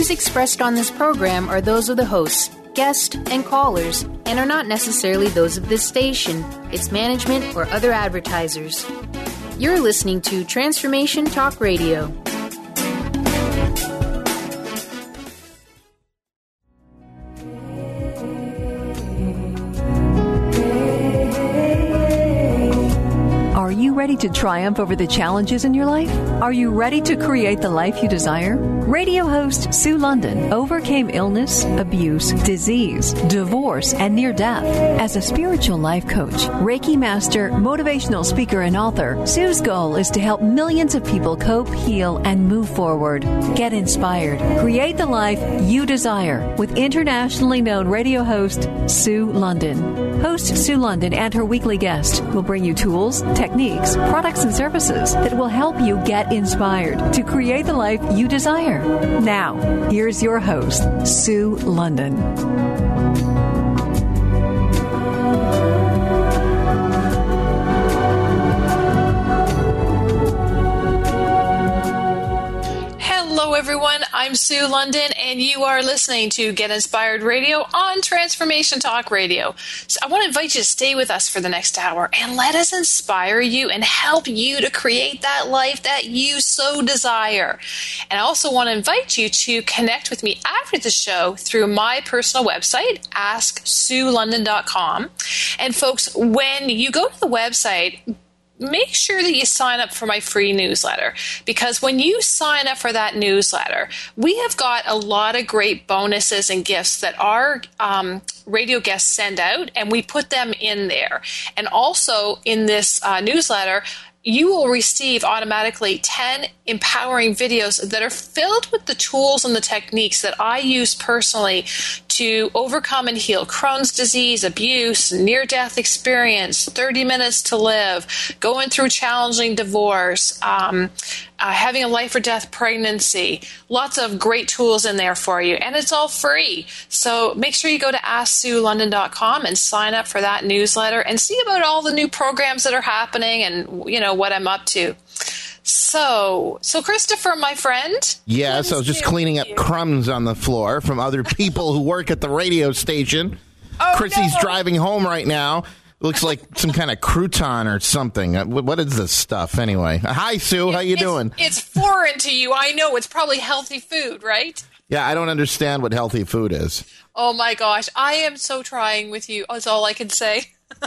views expressed on this program are those of the hosts, guests, and callers, and are not necessarily those of this station, its management, or other advertisers. You're listening to Transformation Talk Radio. Are you ready to triumph over the challenges in your life? Are you ready to create the life you desire? Radio host Sue London overcame illness, abuse, disease, divorce, and near death. As a spiritual life coach, Reiki master, motivational speaker, and author, Sue's goal is to help millions of people cope, heal, and move forward. Get inspired. Create the life you desire with internationally known radio host Sue London. Host Sue London and her weekly guest will bring you tools, techniques, products, and services that will help you get inspired to create the life you desire. Now, here's your host, Sue London. Hello, everyone. I'm Sue London, and you are listening to Get Inspired Radio on Transformation Talk Radio. So I want to invite you to stay with us for the next hour and let us inspire you and help you to create that life that you so desire. And I also want to invite you to connect with me after the show through my personal website, AskSueLondon.com. And folks, when you go to the website, make sure that you sign up for my free newsletter, because when you sign up for that newsletter, we have got a lot of great bonuses and gifts that our radio guests send out, and we put them in there. And also in this newsletter, you will receive automatically 10 empowering videos that are filled with the tools and the techniques that I use personally to overcome and heal Crohn's disease, abuse, near-death experience, 30 minutes to live, going through challenging divorce, having a life or death pregnancy. Lots of great tools in there for you, and it's all free. So make sure you go to AskSueLondon.com and sign up for that newsletter and see about all the new programs that are happening and, you know, what I'm up to. So Christopher, my friend. Yes, I was just cleaning up crumbs on the floor from other people who work at the radio station. Oh, Chrissy's no. driving home right now. Looks like some kind of crouton or something. What is this stuff anyway? Hi, Sue. How you doing? It's foreign to you. I know. It's probably healthy food, right? Yeah, I don't understand what healthy food is. Oh, my gosh. I am so trying with you. That's all I can say.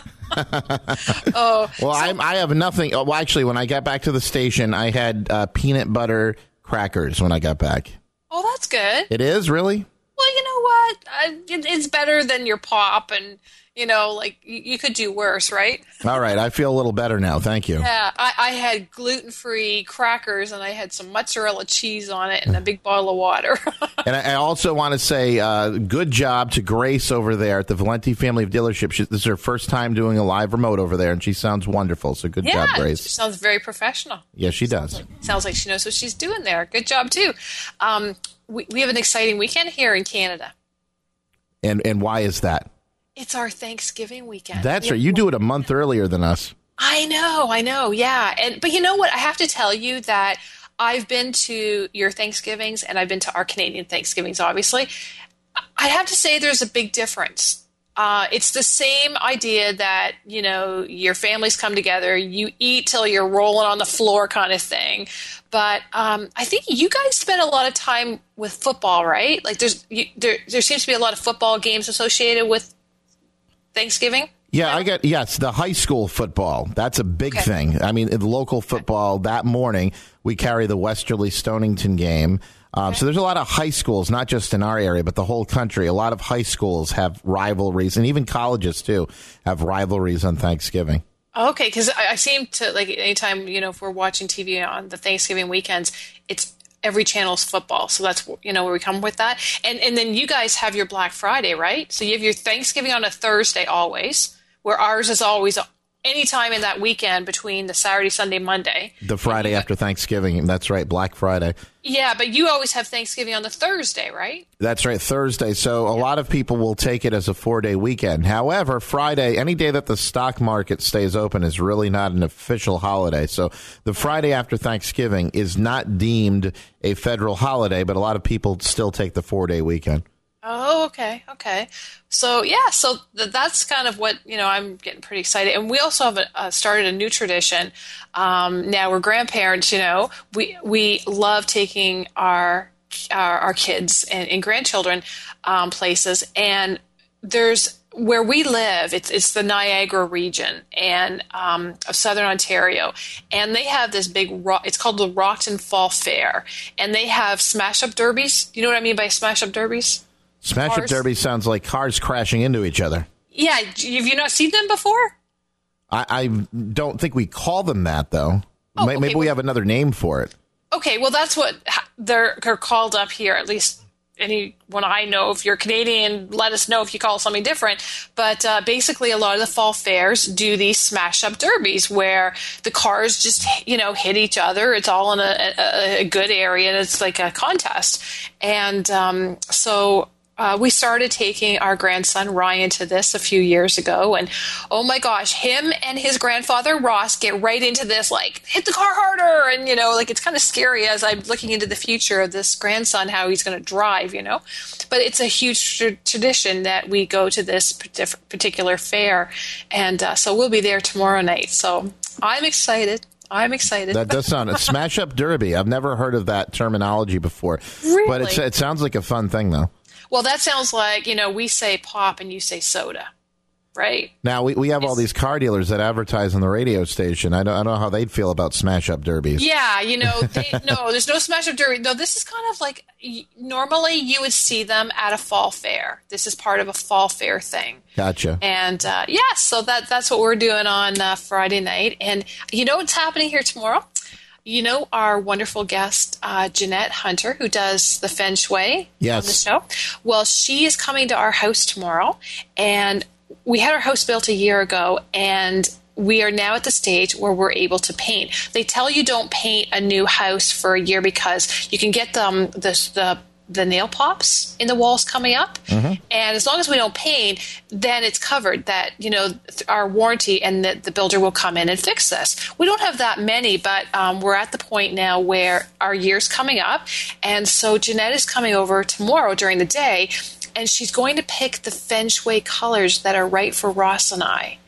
I have nothing. Well, actually, when I got back to the station, I had peanut butter crackers when I got back. Oh, that's good. It is? Really? Well, you know what? It's better than your pop, and, you know, like, you could do worse, right? All right. I feel a little better now. Thank you. Yeah, I had gluten-free crackers, and I had some mozzarella cheese on it and a big bottle of water. And I also want to say good job to Grace over there at the Valenti Family of Dealerships. This is her first time doing a live remote over there, and she sounds wonderful. So good job, Grace. She sounds very professional. Yes, she does. Sounds like she knows what she's doing there. Good job, too. We have an exciting weekend here in Canada. And why is that? It's our Thanksgiving weekend. That's right. You do it a month earlier than us. I know. Yeah. But you know what? I have to tell you that I've been to your Thanksgivings and I've been to our Canadian Thanksgivings, obviously. I have to say there's a big difference. It's the same idea that, you know, your families come together, you eat till you're rolling on the floor kind of thing. But I think you guys spend a lot of time with football, right? Like there seems to be a lot of football games associated with Thanksgiving? Yeah, the high school football. That's a big thing. I mean, in the local football that morning, we carry the Westerly Stonington game. So there's a lot of high schools, not just in our area, but the whole country. A lot of high schools have rivalries, and even colleges, too, have rivalries on Thanksgiving. Okay, because I seem to, like, anytime, you know, if we're watching TV on the Thanksgiving weekends, it's every channel's football. So that's, you know, where we come with that. And then you guys have your Black Friday, right? So you have your Thanksgiving on a Thursday always, where ours is always anytime in that weekend between the Saturday, Sunday, Monday. The Friday after Thanksgiving. That's right, Black Friday. Yeah, but you always have Thanksgiving on the Thursday, right? That's right, Thursday. So a lot of people will take it as a 4-day weekend. However, Friday, any day that the stock market stays open is really not an official holiday. So the Friday after Thanksgiving is not deemed a federal holiday, but a lot of people still take the 4-day weekend. Oh, okay. So, that's kind of what, I'm getting pretty excited. And we also have started a new tradition. Now we're grandparents, we love taking our kids and grandchildren places. And there's where we live, it's the Niagara region and of Southern Ontario, and they have this big it's called the Rockton Fall Fair, and they have smash-up derbies. You know what I mean by smash-up derbies? Smash-up derby sounds like cars crashing into each other. Yeah, have you not seen them before? I don't think we call them that, though. Oh, okay, maybe we have another name for it. Okay, well, that's what they're called up here, at least anyone I know. If you're Canadian, let us know if you call it something different. But basically, a lot of the fall fairs do these smash-up derbies where the cars just, hit each other. It's all in a good area, and it's like a contest. And so we started taking our grandson Ryan to this a few years ago, and oh my gosh, him and his grandfather Ross get right into this, like, hit the car harder, and it's kind of scary as I'm looking into the future of this grandson, how he's going to drive, but it's a huge tradition that we go to this particular fair, and so we'll be there tomorrow night. So I'm excited. That does sound a smash-up derby. I've never heard of that terminology before, really? But it sounds like a fun thing, though. Well, that sounds like, we say pop and you say soda, right? Now, we have all these car dealers that advertise on the radio station. I don't know how they'd feel about smash-up derbies. Yeah, no, there's no smash-up derby. No, this is kind of like, normally you would see them at a fall fair. This is part of a fall fair thing. Gotcha. And, so that's what we're doing on Friday night. And you know what's happening here tomorrow? Our wonderful guest, Jeanette Hunter, who does the Feng Shui on the show. Well, she is coming to our house tomorrow, and we had our house built a year ago, and we are now at the stage where we're able to paint. They tell you don't paint a new house for a year because you can get the nail pops in the walls coming up. Mm-hmm. And as long as we don't paint, then it's covered that, our warranty and that the builder will come in and fix this. We don't have that many, but we're at the point now where our year's coming up. And so Jeanette is coming over tomorrow during the day, and she's going to pick the Feng Shui colors that are right for Ross and I.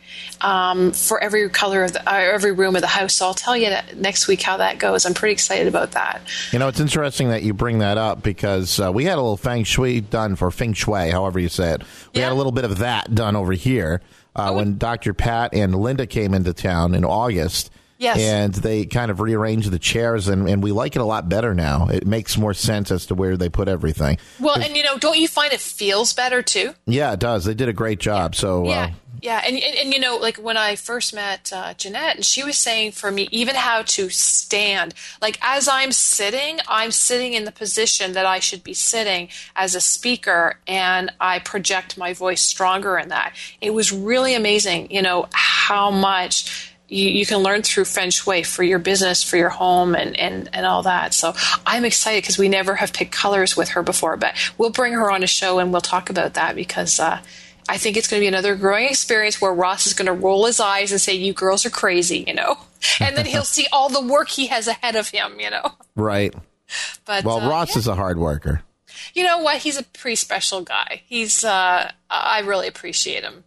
For every color of every room of the house. So I'll tell you next week how that goes. I'm pretty excited about that. It's interesting that you bring that up because we had a little Feng Shui done for Feng Shui, however you say it. We had a little bit of that done over here when Dr. Pat and Linda came into town in August. Yes. And they kind of rearranged the chairs, and we like it a lot better now. It makes more sense as to where they put everything. Well, and, don't you find it feels better, too? Yeah, it does. They did a great job. So Yeah, and like when I first met Jeanette, and she was saying for me even how to stand. Like as I'm sitting in the position that I should be sitting as a speaker, and I project my voice stronger in that. It was really amazing, how much you can learn through Feng Shui for your business, for your home, and all that. So I'm excited because we never have picked colors with her before, but we'll bring her on a show and we'll talk about that because I think it's going to be another growing experience where Ross is going to roll his eyes and say, "You girls are crazy," and then he'll see all the work he has ahead of him, Right. But Ross is a hard worker. You know what? He's a pretty special guy. He's I really appreciate him.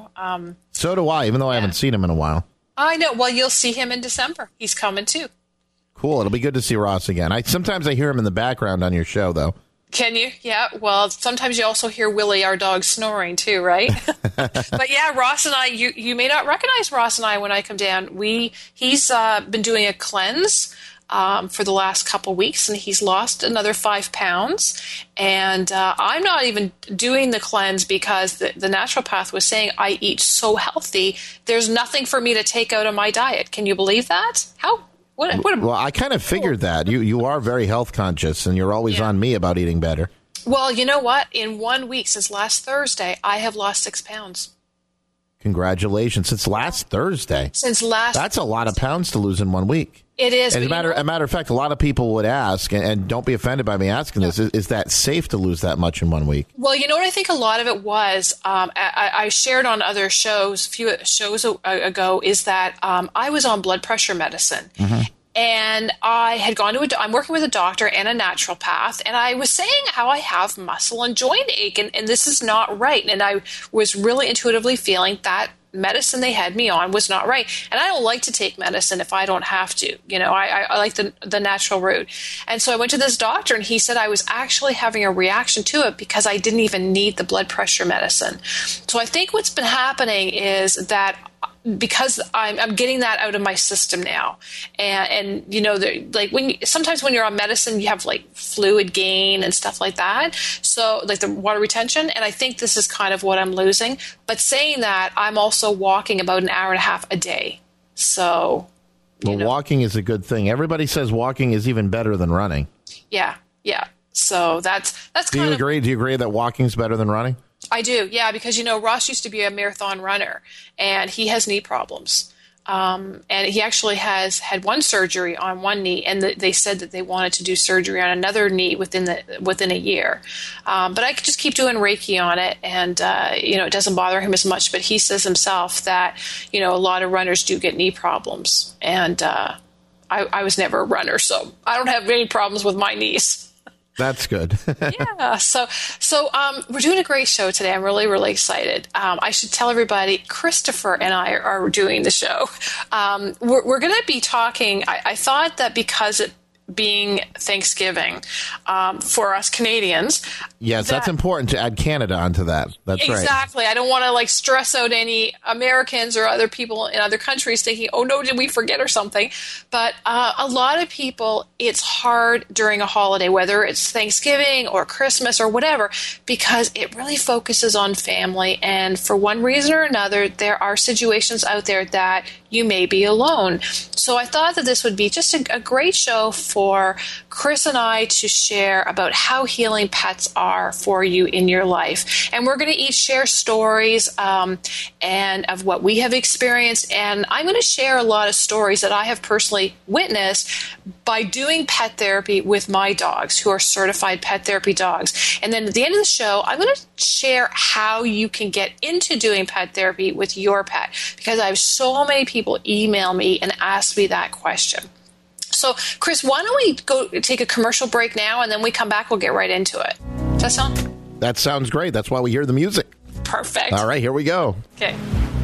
So do I, even though I haven't seen him in a while. I know. Well, you'll see him in December. He's coming too. Cool. It'll be good to see Ross again. Sometimes I hear him in the background on your show, though. Can you? Yeah. Well, sometimes you also hear Willie, our dog, snoring too, right? But yeah, Ross and I, you may not recognize Ross and I when I come down. He's been doing a cleanse for the last couple weeks, and he's lost another 5 pounds. And I'm not even doing the cleanse because the naturopath was saying I eat so healthy. There's nothing for me to take out of my diet. Can you believe that? Well, I kind of figured that. You are very health conscious, and you're always on me about eating better. Well, you know what? In 1 week, since last Thursday, I have lost 6 pounds. Congratulations. Since last Thursday. That's a lot of pounds to lose in 1 week. It is. As a matter of fact, a lot of people would ask, and don't be offended by me asking this, is that safe to lose that much in 1 week? Well, you know what I think a lot of it was, I shared on other shows, a few shows ago, is that I was on blood pressure medicine. Mm-hmm. And I had gone to I'm working with a doctor and a naturopath, and I was saying how I have muscle and joint ache, and this is not right. And I was really intuitively feeling that medicine they had me on was not right. And I don't like to take medicine if I don't have to. You know, I like the natural route. And so I went to this doctor, and he said I was actually having a reaction to it because I didn't even need the blood pressure medicine. So I think what's been happening is that because I'm getting that out of my system now, and you know, like sometimes when you're on medicine, you have like fluid gain and stuff like that. So like the water retention, and I think this is kind of what I'm losing. But saying that, I'm also walking about an hour and a half a day. So, walking is a good thing. Everybody says walking is even better than running. Yeah. So that's Do you agree that walking's better than running? I do, yeah, because, you know, Ross used to be a marathon runner, and he has knee problems. And he actually has had one surgery on one knee, and they said that they wanted to do surgery on another knee within a year. But I could just keep doing Reiki on it, and, you know, it doesn't bother him as much. But he says himself that, you know, a lot of runners do get knee problems. And I was never a runner, so I don't have any problems with my knees. That's good. Yeah. So we're doing a great show today. I'm really, really excited. I should tell everybody, Christopher and I are doing the show. We're going to be talking. I thought that because it being Thanksgiving for us Canadians. Yes, that's important to add Canada onto that. That's right. Exactly. I don't want to like stress out any Americans or other people in other countries thinking, oh no, did we forget or something? But a lot of people, it's hard during a holiday, whether it's Thanksgiving or Christmas or whatever, because it really focuses on family. And for one reason or another, there are situations out there that you may be alone. So I thought that this would be just a great show for Chris and I to share about how healing pets are for you in your life. And we're going to each share stories and of what we have experienced. And I'm going to share a lot of stories that I have personally witnessed by doing pet therapy with my dogs, who are certified pet therapy dogs. And then at the end of the show, I'm going to share how you can get into doing pet therapy with your pet, because I have so many people email me and ask me that question. So, Chris, why don't we go take a commercial break now, and then we come back, we'll get right into it. Does that sound? That sounds great. That's why we hear the music. Perfect. All right, here we go. Okay.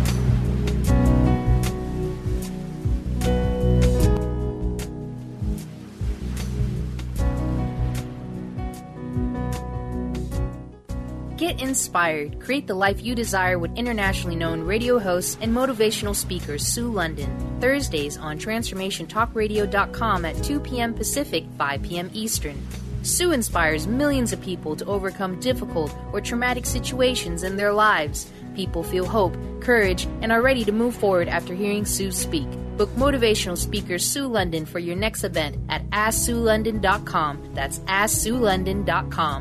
Get inspired. Create the life you desire with internationally known radio hosts and motivational speakers Sue London. Thursdays on TransformationTalkRadio.com at 2 p.m. Pacific, 5 p.m. Eastern. Sue inspires millions of people to overcome difficult or traumatic situations in their lives. People feel hope, courage, and are ready to move forward after hearing Sue speak. Book motivational speaker Sue London for your next event at AskSueLondon.com. That's AskSueLondon.com.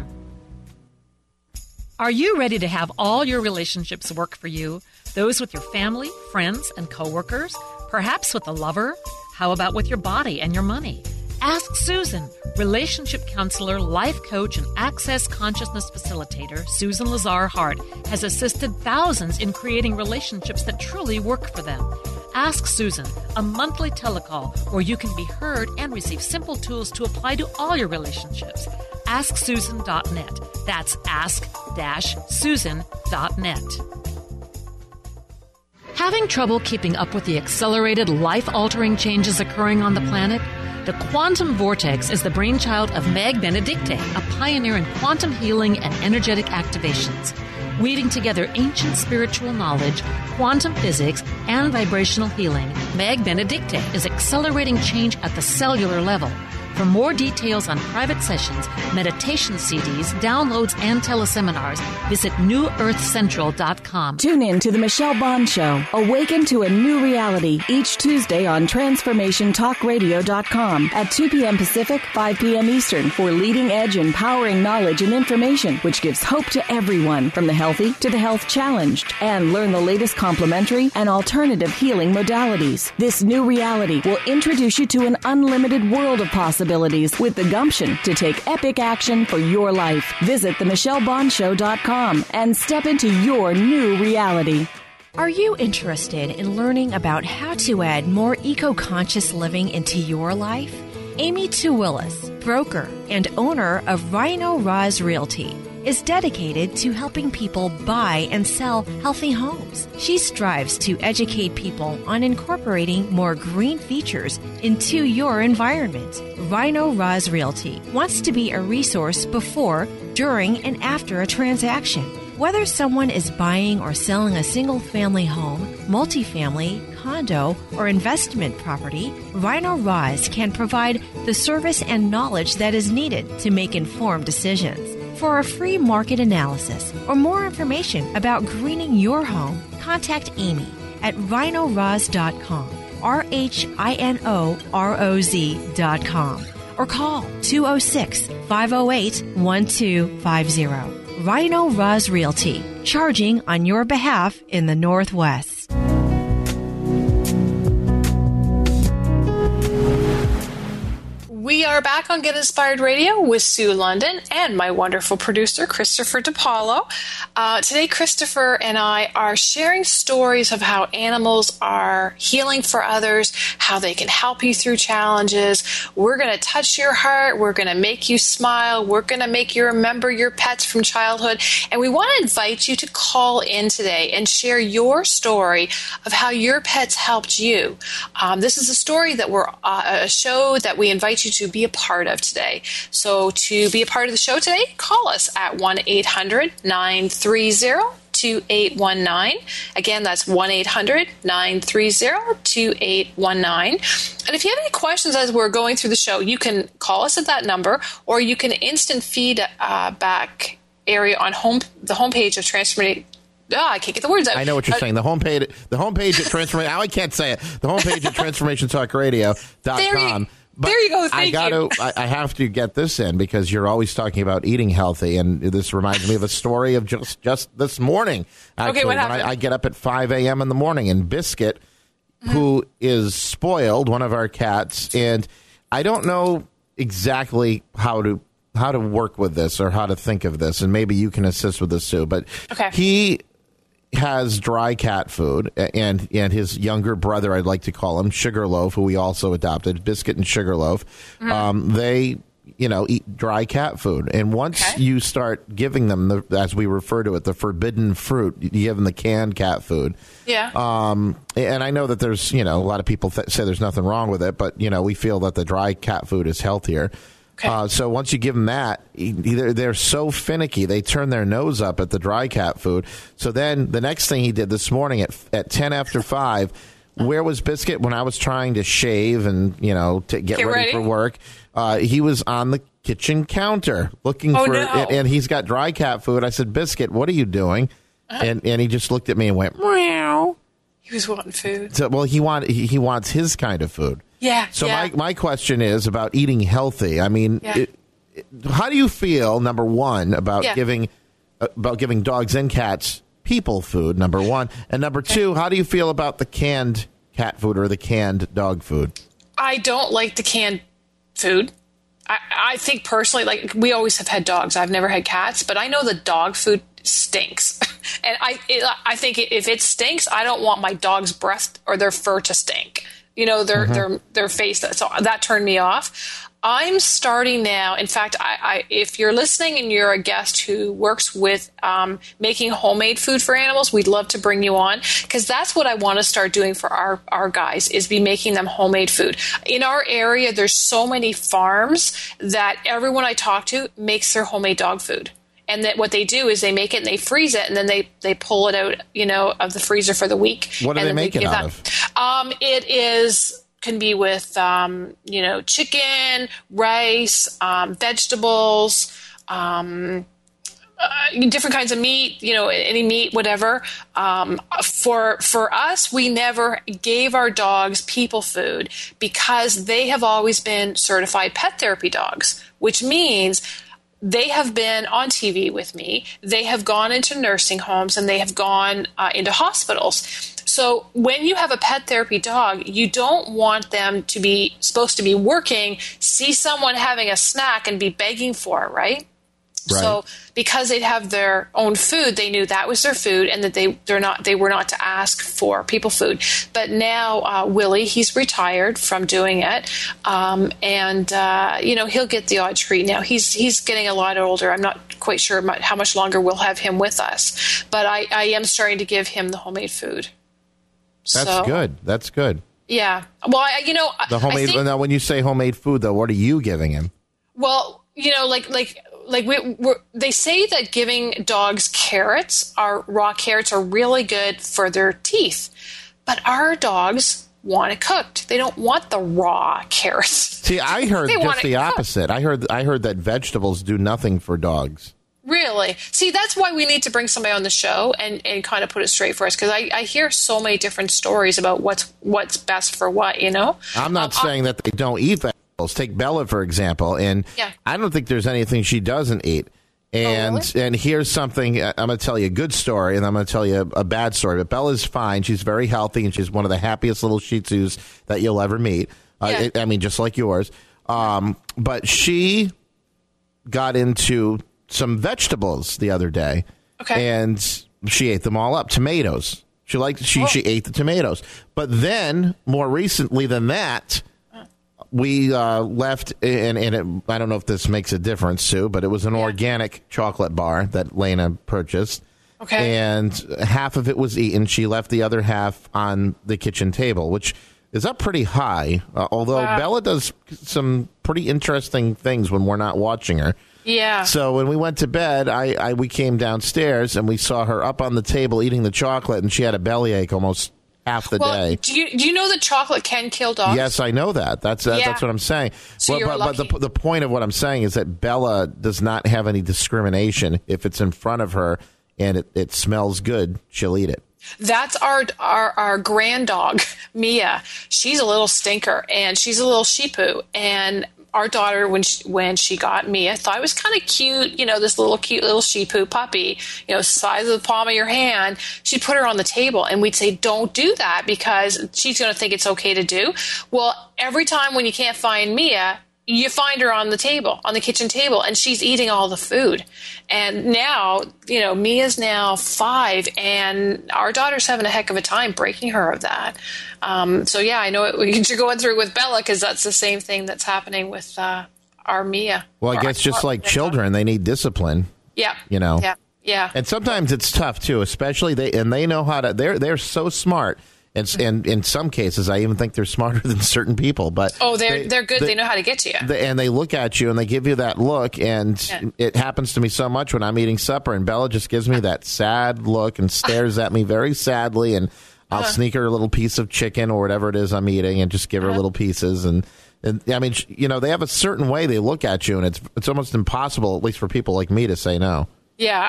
Are you ready to have all your relationships work for you? Those with your family, friends, and coworkers? Perhaps with a lover? How about with your body and your money? Ask Susan, relationship counselor, life coach, and access consciousness facilitator, Susan Lazar Hart, has assisted thousands in creating relationships that truly work for them. Ask Susan, a monthly telecall where you can be heard and receive simple tools to apply to all your relationships. AskSusan.net. That's ask-susan.net. Having trouble keeping up with the accelerated, life-altering changes occurring on the planet? The Quantum Vortex is the brainchild of Meg Benedicte, a pioneer in quantum healing and energetic activations. Weaving together ancient spiritual knowledge, quantum physics, and vibrational healing, Meg Benedicte is accelerating change at the cellular level. For more details on private sessions, meditation CDs, downloads, and teleseminars, visit newearthcentral.com. Tune in to The Michelle Bond Show. Awaken to a new reality each Tuesday on TransformationTalkRadio.com at 2 p.m. Pacific, 5 p.m. Eastern for leading-edge, empowering knowledge and information which gives hope to everyone, from the healthy to the health challenged. And learn the latest complementary and alternative healing modalities. This new reality will introduce you to an unlimited world of possibilities with the gumption to take epic action for your life. Visit themichellebondshow.com and step into your new reality. Are you interested in learning about how to add more eco-conscious living into your life? Amy Tuwillis, broker and owner of Rhino Roz Realty, is dedicated to helping people buy and sell healthy homes. She strives to educate people on incorporating more green features into your environment. Rhino Roz Realty wants to be a resource before, during, and after a transaction. Whether someone is buying or selling a single-family home, multifamily, condo, or investment property, Rhino Roz can provide the service and knowledge that is needed to make informed decisions. For a free market analysis or more information about greening your home, contact Amy at rhinoroz.com, RHINOROZ.com, or call 206-508-1250. Rhino Roz Realty, charging on your behalf in the Northwest. We are back on Get Inspired Radio with Sue London and my wonderful producer, Christopher DiPaolo. Today, Christopher and I are sharing stories of how animals are healing for others, how they can help you through challenges. We're going to touch your heart. We're going to make you smile. We're going to make you remember your pets from childhood. And we want to invite you to call in today and share your story of how your pets helped you. This is a story that a show that we invite you to be a part of today. So to be a part of the show today, call us at 1-800-930-2819. Again, that's 1-800-930-2819. And if you have any questions as we're going through the show, you can call us at that number, or you can instant feed back area on the homepage of Transformation. I can't get the words out. I know what you're saying. The homepage at Transformation. Now I can't say it. The homepage at TransformationTalkRadio.com. But there you go. Thank you. I have to get this in because you're always talking about eating healthy, and this reminds me of a story of just this morning. Actually, okay, what happened? I get up at 5 a.m. in the morning, and Biscuit, who is spoiled, one of our cats, and I don't know exactly how to work with this or how to think of this, and maybe you can assist with this too. But he has dry cat food, and his younger brother, I'd like to call him, Sugarloaf, who we also adopted, Biscuit and Sugarloaf, they eat dry cat food. And once you start giving them, as we refer to it, the forbidden fruit, you give them the canned cat food. Yeah. And I know that there's, a lot of people say there's nothing wrong with it, but, we feel that the dry cat food is healthier. Okay. So once you give them that, they're so finicky. They turn their nose up at the dry cat food. So then the next thing he did this morning at 10 after 5, where was Biscuit when I was trying to shave and, to get ready for work? He was on the kitchen counter looking for it, and he's got dry cat food. I said, Biscuit, what are you doing? And he just looked at me and went, meow. He was wanting food. So, well, he wants his kind of food. Yeah. So my question is about eating healthy. I mean, how do you feel, number one, about giving dogs and cats people food, number one? And number two, how do you feel about the canned cat food or the canned dog food? I don't like the canned food. I think personally, we always have had dogs. I've never had cats, but I know the dog food stinks. And I think if it stinks, I don't want my dog's breast or their fur to stink. Their face. So that turned me off. I'm starting now. In fact, if you're listening and you're a guest who works with making homemade food for animals, we'd love to bring you on, because that's what I want to start doing for our guys, is be making them homemade food. In our area, there's so many farms that everyone I talk to makes their homemade dog food. And that what they do is they make it and they freeze it, and then they pull it out, of the freezer for the week. What do they make it out of? It is can be with, chicken, rice, vegetables, different kinds of meat, any meat, whatever. For us, we never gave our dogs people food because they have always been certified pet therapy dogs, which means they have been on TV with me. They have gone into nursing homes and they have gone into hospitals. So when you have a pet therapy dog, you don't want them to be supposed to be working, see someone having a snack and be begging for it, right? Right. So because they'd have their own food, they knew that was their food and that they were not to ask for people food. But now Willie, he's retired from doing it, and he'll get the odd treat now. He's getting a lot older. I'm not quite sure how much longer we'll have him with us, but I am starting to give him the homemade food. That's good. That's good. Yeah. Well, the homemade. Now, when you say homemade food, though, what are you giving him? Well, they say that giving dogs raw carrots are really good for their teeth, but our dogs want it cooked. They don't want the raw carrots. See, I heard just the opposite. I heard that vegetables do nothing for dogs. Really? See, that's why we need to bring somebody on the show and kind of put it straight for us, because I hear so many different stories about what's best for what, I'm not saying that they don't eat vegetables. Take Bella, for example, and I don't think there's anything she doesn't eat. And and here's something, I'm going to tell you a good story, and I'm going to tell you a bad story. But Bella's fine. She's very healthy, and she's one of the happiest little Shih Tzus that you'll ever meet. Just like yours. But she got into some vegetables the other day, and she ate them all up. Tomatoes. She ate the tomatoes. But then, more recently than that, we left, and I don't know if this makes a difference, Sue, but it was an organic chocolate bar that Lena purchased. Okay. And half of it was eaten. She left the other half on the kitchen table, which is up pretty high, although Bella does some pretty interesting things when we're not watching her. Yeah. So when we went to bed, we came downstairs and we saw her up on the table eating the chocolate, and she had a bellyache almost half the day. Do you know that chocolate can kill dogs? Yes, I know that. That's what I'm saying. So but the point of what I'm saying is that Bella does not have any discrimination. If it's in front of her and it smells good, she'll eat it. That's our grand dog, Mia. She's a little stinker, and she's a little Shih Tzu, and our daughter, when she got Mia, thought it was kind of cute, this cute little Shih Tzu puppy, size of the palm of your hand. She'd put her on the table, and we'd say, don't do that, because she's going to think it's okay to do. Well, every time when you can't find Mia, you find her on the table, on the kitchen table, and she's eating all the food. And now, Mia's now 5, and our daughter's having a heck of a time breaking her of that. I know what you're going through with Bella, because that's the same thing that's happening with our Mia. Well, I guess just like children, they need discipline. Yeah. Yeah. And sometimes it's tough too, especially they know how to. They're so smart. And in some cases, I even think they're smarter than certain people. But they're good. They know how to get to you. And they look at you and they give you that look. And it happens to me so much when I'm eating supper, and Bella just gives me that sad look and stares at me very sadly. And I'll sneak her a little piece of chicken or whatever it is I'm eating, and just give her little pieces. And I mean, they have a certain way they look at you, and it's almost impossible, at least for people like me, to say no. Yeah,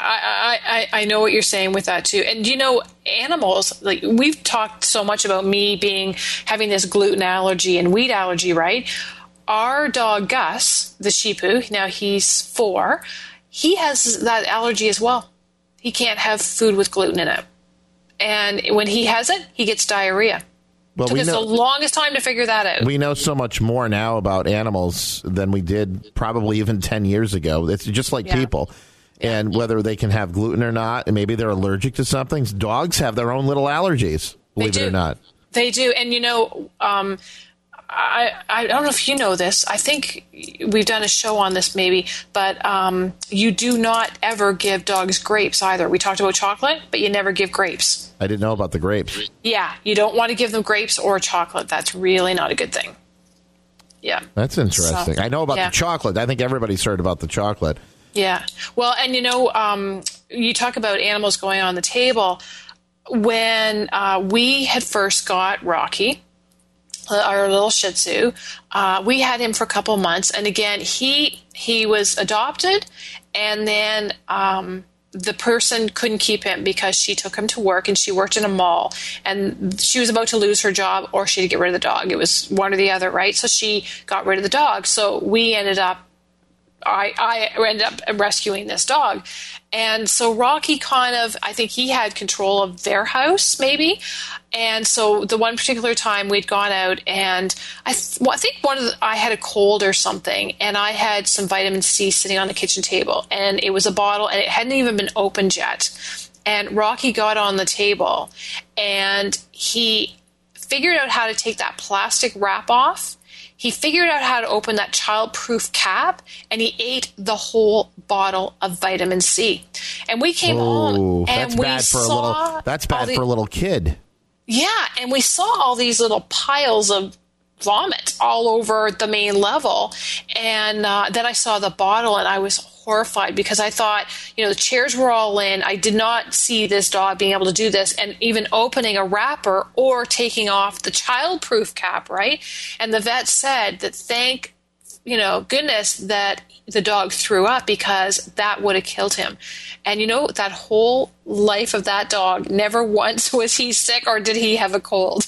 I know what you're saying with that too. And animals, like we've talked so much about me having this gluten allergy and wheat allergy, right? Our dog Gus, the Shih Tzu, now he's 4, he has that allergy as well. He can't have food with gluten in it. And when he has it, he gets diarrhea. Well, took us the longest time to figure that out. We know so much more now about animals than we did probably even 10 years ago. It's just like people. And whether they can have gluten or not, and maybe they're allergic to something. Dogs have their own little allergies, believe it or not. They do. And, I don't know if you know this. I think we've done a show on this maybe, but you do not ever give dogs grapes either. We talked about chocolate, but you never give grapes. I didn't know about the grapes. Yeah, you don't want to give them grapes or chocolate. That's really not a good thing. Yeah. That's interesting. So, I know about the chocolate. I think everybody's heard about the chocolate. Yeah. Well, and you talk about animals going on the table. When we had first got Rocky, our little Shih Tzu. We had him for a couple of months, and again, he was adopted, and then the person couldn't keep him because she took him to work, and she worked in a mall, and she was about to lose her job, or she had to get rid of the dog. It was one or the other, right? So she got rid of the dog. So we ended up, I ended up rescuing this dog. And so Rocky I think he had control of their house, maybe. And so the one particular time we'd gone out, and I think I had a cold or something, and I had some vitamin C sitting on the kitchen table, and it was a bottle, and it hadn't even been opened yet. And Rocky got on the table, and he figured out how to take that plastic wrap off. He figured out how to open that child-proof cap, and he ate the whole bottle of vitamin C. And we came home, and that's bad for a little kid. Yeah, and we saw all these little piles of vomit all over the main level. And then I saw the bottle, and I was horrified because I thought, the chairs were all in. I did not see this dog being able to do this, and even opening a wrapper or taking off the child-proof cap, right? And the vet said that thank goodness that the dog threw up, because that would have killed him. And that whole life of that dog, never once was he sick or did he have a cold,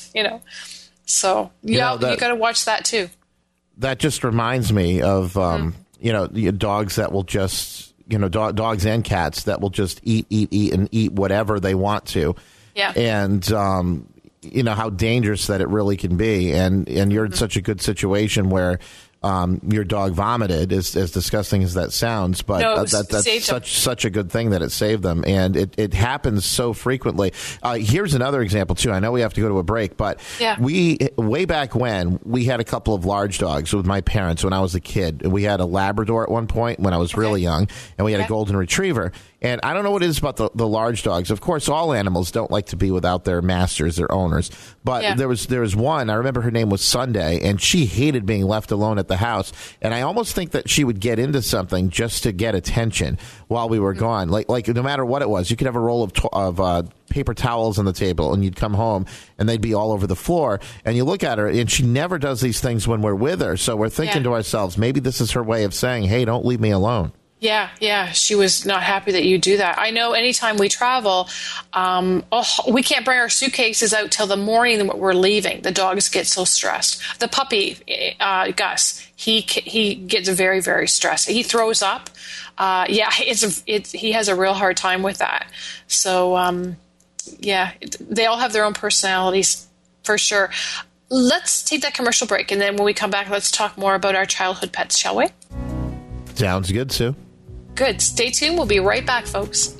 So, you got to watch that too. That just reminds me of, dogs that will just, dogs and cats that will just eat and eat whatever they want to. Yeah. And, how dangerous that it really can be. And you're in such a good situation where your dog vomited, as disgusting as that sounds, but that's such a good thing that it saved them, and it happens so frequently. Here's another example too. I know we have to go to a break, but way back when, we had a couple of large dogs with my parents when I was a kid. We had a Labrador at one point when I was really young, and we had a Golden Retriever. And I don't know what it is about the large dogs. Of course, all animals don't like to be without their masters, their owners. But there was one, I remember her name was Sunday, and she hated being left alone at the house. And I almost think that she would get into something just to get attention while we were gone. Like no matter what it was, you could have a roll of paper towels on the table, and you'd come home, and they'd be all over the floor. And you look at her, and she never does these things when we're with her. So we're thinking to ourselves, maybe this is her way of saying, hey, don't leave me alone. Yeah. She was not happy that you do that. I know anytime we travel, we can't bring our suitcases out till the morning that we're leaving. The dogs get so stressed. The puppy, Gus, he gets very, very stressed. He throws up. He has a real hard time with that. So, they all have their own personalities for sure. Let's take that commercial break, and then when we come back, let's talk more about our childhood pets, shall we? Sounds good, Sue. Good. Stay tuned. We'll be right back, folks.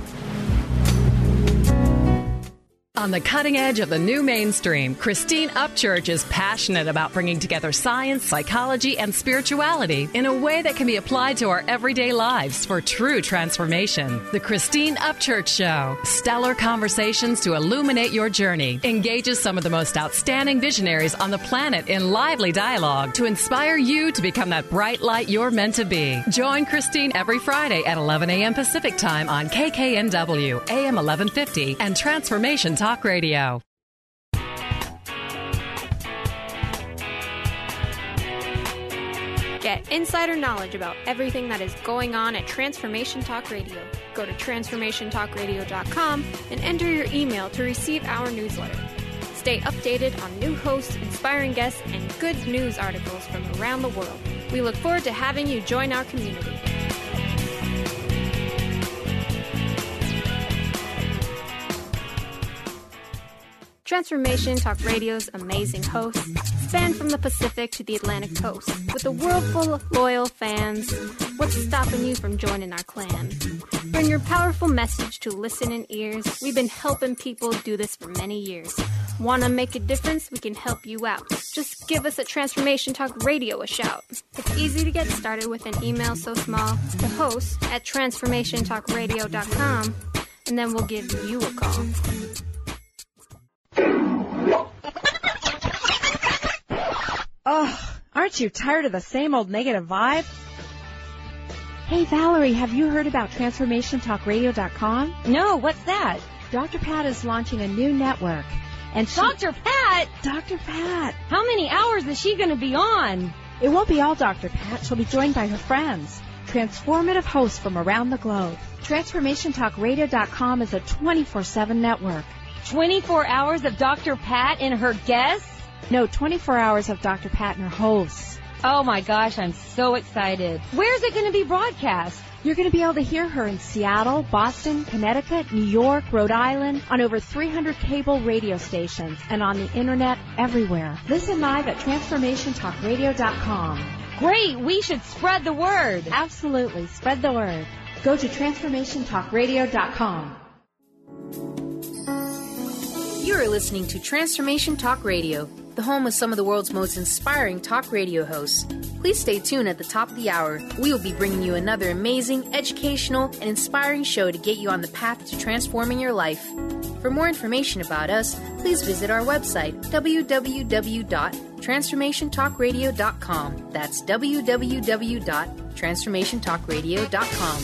On the cutting edge of the new mainstream, Christine Upchurch is passionate about bringing together science, psychology, and spirituality in a way that can be applied to our everyday lives for true transformation. The Christine Upchurch Show, stellar conversations to illuminate your journey, engages some of the most outstanding visionaries on the planet in lively dialogue to inspire you to become that bright light you're meant to be. Join Christine every Friday at 11 a.m. Pacific Time on KKNW, AM 1150, and Transformation Talk Radio. Get insider knowledge about everything that is going on at Transformation Talk Radio. Go to transformationtalkradio.com and enter your email to receive our newsletter. Stay updated on new hosts, inspiring guests, and good news articles from around the world. We look forward to having you join our community. Transformation Talk Radio's amazing hosts span from the Pacific to the Atlantic coast. With a world full of loyal fans, what's stopping you from joining our clan? Bring your powerful message to listening ears. We've been helping people do this for many years. Want to make a difference? We can help you out. Just give us at Transformation Talk Radio a shout. It's easy to get started with an email so small to host at transformationtalkradio.com, and then we'll give you a call. Oh, aren't you tired of the same old negative vibe? Hey, Valerie, have you heard about TransformationTalkRadio.com? No, what's that? Dr. Pat is launching a new network. And Dr. Pat? Pat! Dr. Pat! How many hours is she going to be on? It won't be all Dr. Pat. She'll be joined by her friends. Transformative hosts from around the globe. TransformationTalkRadio.com is a 24/7 network. 24 hours of Dr. Pat and her guests? No, 24 hours of Dr. Pat and her hosts. Oh my gosh, I'm so excited. Where's it going to be broadcast? You're going to be able to hear her in Seattle, Boston, Connecticut, New York, Rhode Island, on over 300 cable radio stations, and on the internet everywhere. Listen live at TransformationTalkRadio.com. Great, we should spread the word. Absolutely, spread the word. Go to TransformationTalkRadio.com. You are listening to Transformation Talk Radio, the home of some of the world's most inspiring talk radio hosts. Please stay tuned at the top of the hour. We will be bringing you another amazing, educational, and inspiring show to get you on the path to transforming your life. For more information about us, please visit our website, www.transformationtalkradio.com. That's www.transformationtalkradio.com.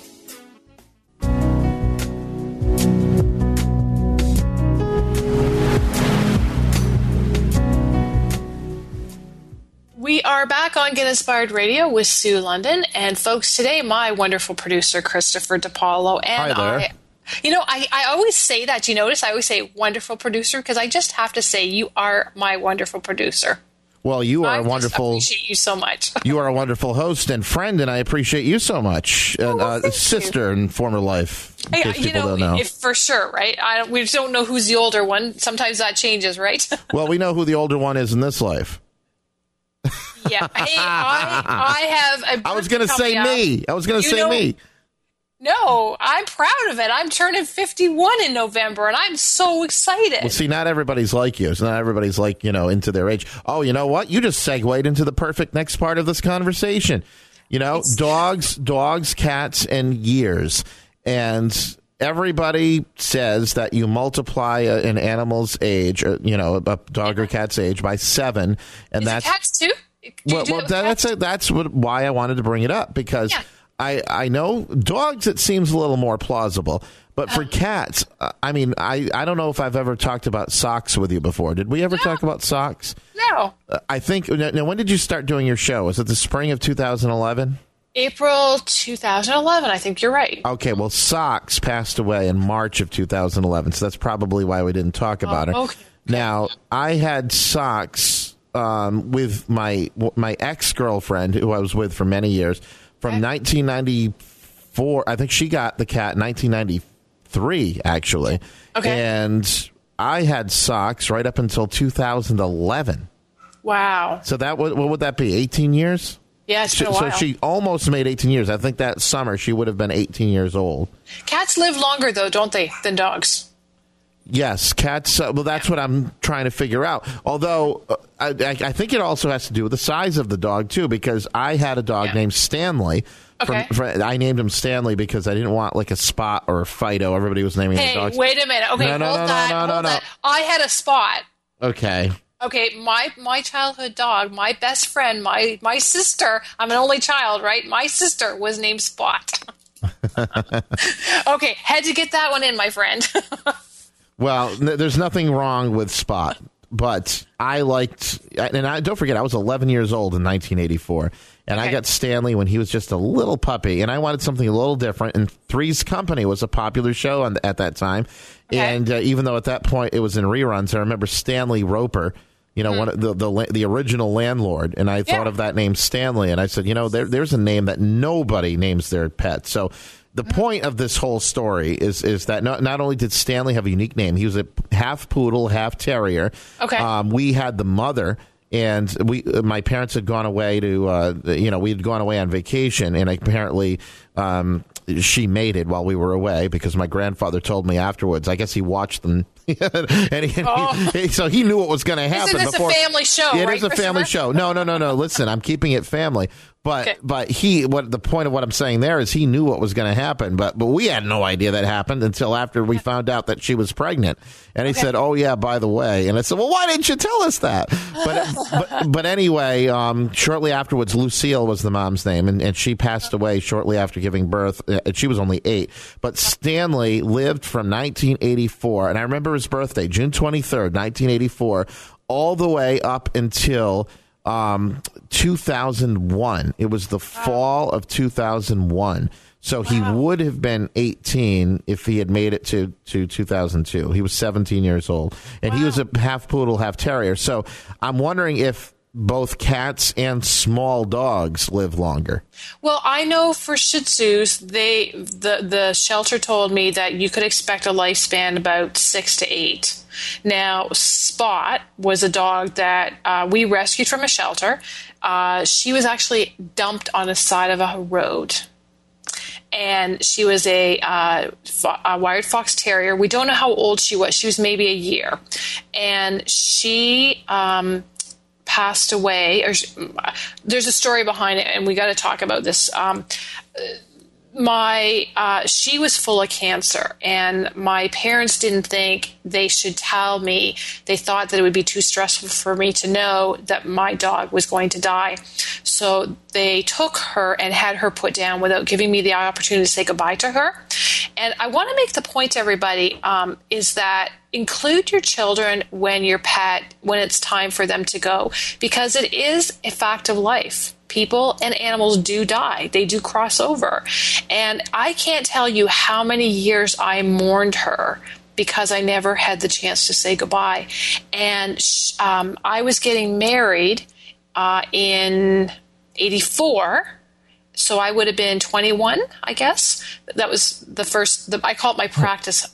We are back on Get Inspired Radio with Sue London. And folks, today my wonderful producer, Christopher DiPaolo, and Hi there. I always say that. Do you notice? I always say wonderful producer because I just have to say you are my wonderful producer. Well, you are I a wonderful. appreciate you so much. You are a wonderful host and friend, and I appreciate you so much. Sister in former life. In Hey, case people don't know. for sure, right? We don't know who's the older one. Sometimes that changes, right? Well, we know who the older one is in this life. Yeah. Hey, I have a I was going to say me. I was going to say me. No, I'm proud of it. I'm turning 51 in November, and I'm so excited. Well, see, not everybody's like you. So not everybody's like, into their age. Oh, you know what? You just segued into the perfect next part of this conversation. Dogs, cats, and years. And everybody says that you multiply an animal's age, a dog or cat's age by 7. And that's cats too? That's why I wanted to bring it up, because I know dogs, it seems a little more plausible. But for cats, I don't know if I've ever talked about socks with you before. Did we ever talk about socks? No. I think, now, when did you start doing your show? Was it the spring of 2011? April 2011, I think you're right. Okay, well, Socks passed away in March of 2011, so that's probably why we didn't talk about her. Okay. Now, I had Socks with my ex-girlfriend, who I was with for many years, from 1994. I think she got the cat in 1993, actually. Okay. And I had Socks right up until 2011. Wow. So what would that be, 18 years? Yeah, it's been a while. So she almost made 18 years. I think that summer she would have been 18 years old. Cats live longer, though, don't they, than dogs? Yes, cats. Well, that's what I'm trying to figure out. Although I think it also has to do with the size of the dog, too, because I had a dog named Stanley. Okay. I named him Stanley because I didn't want like a Spot or a Fido. Everybody was naming their dogs. Hey, wait a minute. Okay, hold on. I had a Spot. Okay. Okay, my childhood dog, my best friend, my sister, I'm an only child, right? My sister was named Spot. Okay, had to get that one in, my friend. Well, there's nothing wrong with Spot, but I liked, and don't forget, I was 11 years old in 1984, and I got Stanley when he was just a little puppy, and I wanted something a little different, and Three's Company was a popular show at that time, and even though at that point it was in reruns, I remember Stanley Roper, one of the original landlord, and I thought of that name Stanley, and I said, there's a name that nobody names their pet. So the point of this whole story is that not only did Stanley have a unique name, he was a half poodle, half terrier. Okay. We had the mother, and my parents had gone away to, we had gone away on vacation, and apparently she mated while we were away because my grandfather told me afterwards. I guess he watched them. And so he knew what was going to happen. Isn't this a family show? It right, is a family show. No. Listen, I'm keeping it family. But the point of what I'm saying there is he knew what was going to happen, but we had no idea that happened until after we found out that she was pregnant. And he said, "Oh yeah, by the way." And I said, "Well, why didn't you tell us that?" But anyway, shortly afterwards, Lucille was the mom's name, and she passed away shortly after giving birth. She was only 8. But Stanley lived from 1984, and I remember his birthday, June 23rd, 1984, all the way up until 2001. It was the fall of 2001. So he would have been 18 if he had made it to 2002. He was 17 years old. And he was a half poodle, half terrier. So I'm wondering if both cats and small dogs live longer. Well, I know for Shih Tzus, the shelter told me that you could expect a lifespan about 6 to 8. Now, Spot was a dog that we rescued from a shelter. She was actually dumped on the side of a road. And she was a wired fox terrier. We don't know how old she was. She was maybe a year. And she passed away. There's a story behind it, and we got to talk about this. She was full of cancer, and my parents didn't think they should tell me. They thought that it would be too stressful for me to know that my dog was going to die. So they took her and had her put down without giving me the opportunity to say goodbye to her. And I want to make the point to everybody is that include your children when it's time for them to go, because it is a fact of life. People and animals do die. They do cross over. And I can't tell you how many years I mourned her because I never had the chance to say goodbye. And I was getting married in 84. So I would have been 21, I guess. That was the first, I call it my practice.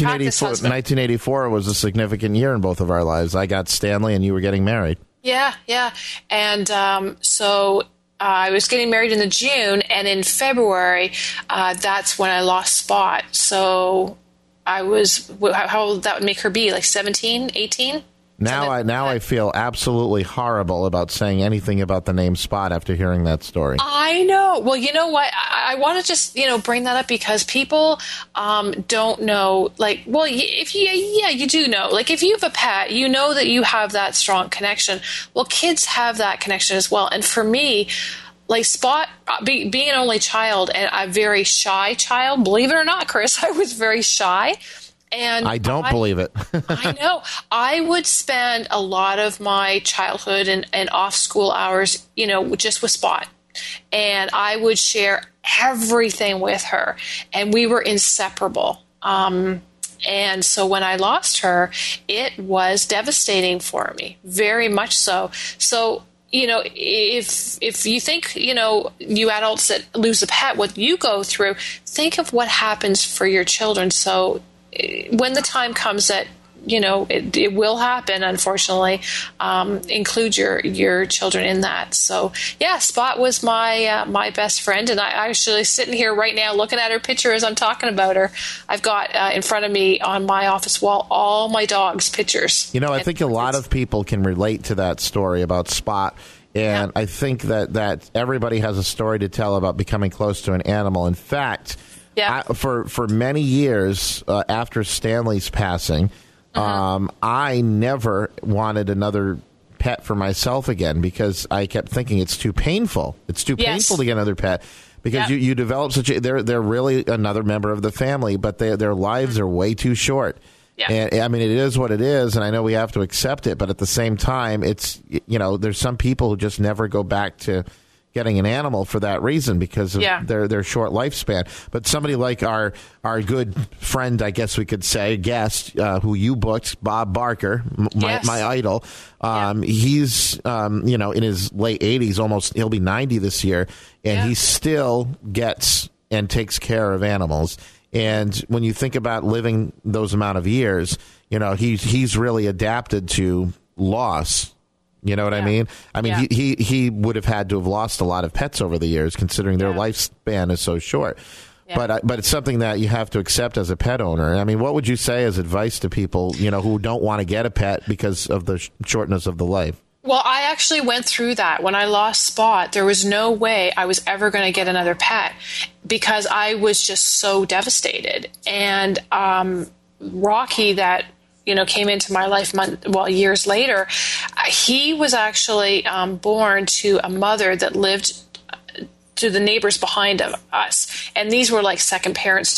1984 was a significant year in both of our lives. I got Stanley and you were getting married. Yeah. And so I was getting married in the June, and in February, that's when I lost Spot. So I was, how old that would make her be, like 17, 18? Now I feel absolutely horrible about saying anything about the name Spot after hearing that story. I know. Well, you know what? I want to just, bring that up because people don't know. Like, well, you do know. Like, if you have a pet, you know that you have that strong connection. Well, kids have that connection as well. And for me, like Spot, being an only child and a very shy child, believe it or not, Chris, I was very shy. And I don't believe it. I know. I would spend a lot of my childhood and off school hours, just with Spot. And I would share everything with her. And we were inseparable. And so when I lost her, it was devastating for me, very much so. So, if you think, you adults that lose a pet, what you go through, think of what happens for your children. So when the time comes that, it will happen, unfortunately, include your children in that. So, yeah, Spot was my best friend, and I actually sitting here right now looking at her picture as I'm talking about her. I've got in front of me on my office wall all my dog's pictures. I think a lot of people can relate to that story about Spot. And I think that everybody has a story to tell about becoming close to an animal. In fact, for many years after Stanley's passing, I never wanted another pet for myself again because I kept thinking it's too painful. It's too painful to get another pet because you develop they're really another member of the family, but their lives are way too short. Yeah. And I mean, it is what it is, and I know we have to accept it, but at the same time, it's, there's some people who just never go back to getting an animal for that reason because of their short lifespan. But somebody like our good friend, I guess we could say, guest, who you booked, Bob Barker, my idol, he's, in his late 80s, he'll be 90 this year, and he still gets and takes care of animals. And when you think about living those amount of years, he's really adapted to loss. You know what I mean? I mean, he would have had to have lost a lot of pets over the years, considering their lifespan is so short. Yeah. But it's something that you have to accept as a pet owner. I mean, what would you say as advice to people, who don't want to get a pet because of the shortness of the life? Well, I actually went through that. When I lost Spot, there was no way I was ever going to get another pet because I was just so devastated. And Rocky, that came into my life years later, he was actually born to a mother that lived to the neighbors behind us, and these were like second parents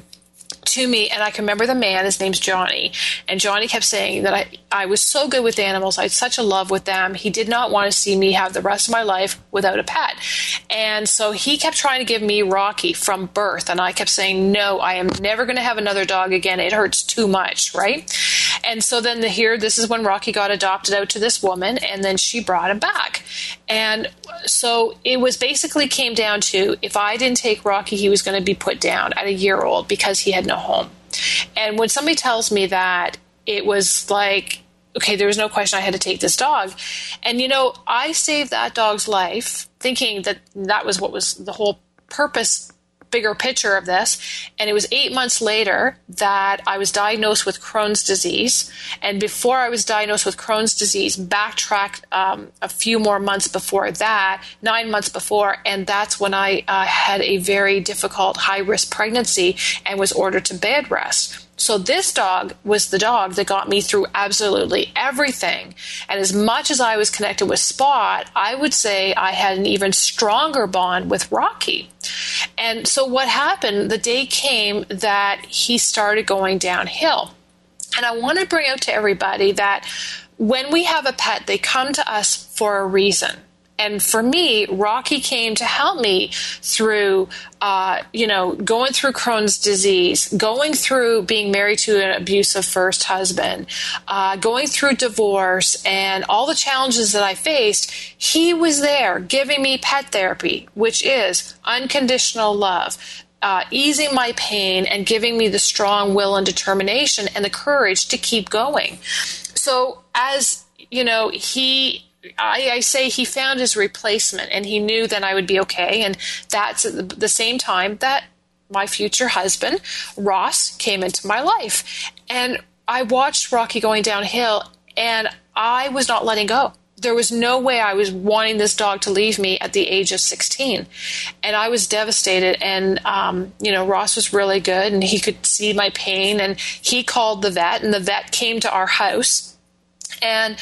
to me. And I can remember the man, his name's Johnny, and Johnny kept saying that I was so good with animals. I had such a love with them. He did not want to see me have the rest of my life without a pet. And so he kept trying to give me Rocky from birth. And I kept saying, no, I am never going to have another dog again. It hurts too much, right? And so then this is when Rocky got adopted out to this woman, and then she brought him back. And so it was basically came down to, if I didn't take Rocky, he was going to be put down at a year old because he had no home. And when somebody tells me that, it was like, okay, there was no question I had to take this dog. And, I saved that dog's life thinking that was what was the whole purpose, bigger picture of this. And it was 8 months later that I was diagnosed with Crohn's disease. And before I was diagnosed with Crohn's disease, backtracked a few more months before that, 9 months before, and that's when I had a very difficult high-risk pregnancy and was ordered to bed rest. So this dog was the dog that got me through absolutely everything. And as much as I was connected with Spot, I would say I had an even stronger bond with Rocky. And so what happened, the day came that he started going downhill. And I want to bring out to everybody that when we have a pet, they come to us for a reason. And for me, Rocky came to help me through, going through Crohn's disease, going through being married to an abusive first husband, going through divorce, and all the challenges that I faced. He was there giving me pet therapy, which is unconditional love, easing my pain and giving me the strong will and determination and the courage to keep going. So as, I say he found his replacement, and he knew that I would be okay. And that's at the same time that my future husband, Ross, came into my life. And I watched Rocky going downhill, and I was not letting go. There was no way I was wanting this dog to leave me at the age of 16. And I was devastated. And, Ross was really good, and he could see my pain. And he called the vet, and the vet came to our house. And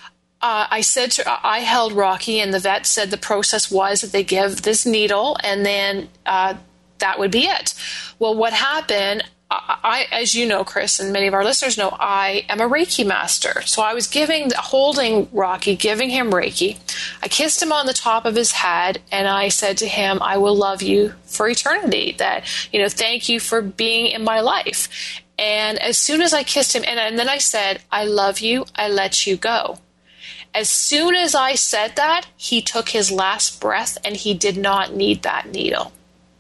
I held Rocky, and the vet said the process was that they give this needle, and then that would be it. Well, what happened, I, as you know, Chris, and many of our listeners know, I am a Reiki master. So I was holding Rocky, giving him Reiki. I kissed him on the top of his head, and I said to him, I will love you for eternity. That, thank you for being in my life. And as soon as I kissed him, and then I said, I love you, I let you go. As soon as I said that, he took his last breath, and he did not need that needle.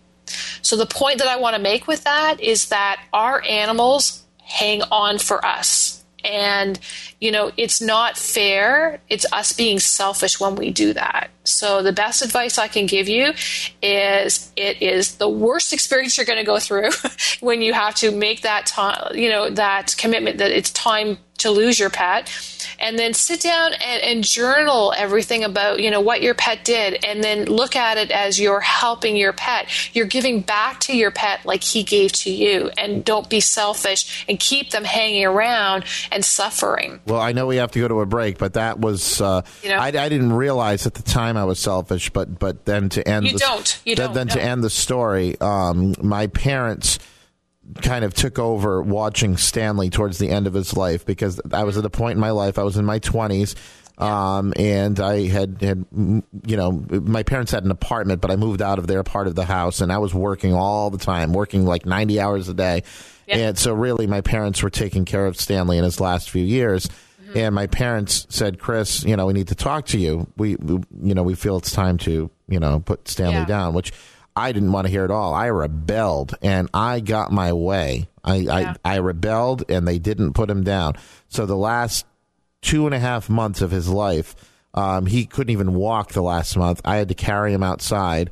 So the point that I want to make with that is that our animals hang on for us. And, it's not fair. It's us being selfish when we do that. So the best advice I can give you is it is the worst experience you're going to go through when you have to make that time, that commitment that it's time to lose your pet. And then sit down and journal everything about, what your pet did, and then look at it as you're helping your pet. You're giving back to your pet like he gave to you, and don't be selfish and keep them hanging around and suffering. Well, I know we have to go to a break, but that was, I didn't realize at the time I was selfish, but then to end to end the story, my parents kind of took over watching Stanley towards the end of his life, because I was at a point in my life, I was in my 20s, and I had my parents had an apartment, but I moved out of their part of the house, and I was working all the time, working like 90 hours a day. Yeah. And so really my parents were taking care of Stanley in his last few years. Mm-hmm. And my parents said, Chris, we need to talk to you. We feel it's time to, put Stanley down, which I didn't want to hear at all. I rebelled, and I got my way. I rebelled, and they didn't put him down. So the last 2.5 months of his life, he couldn't even walk the last month. I had to carry him outside,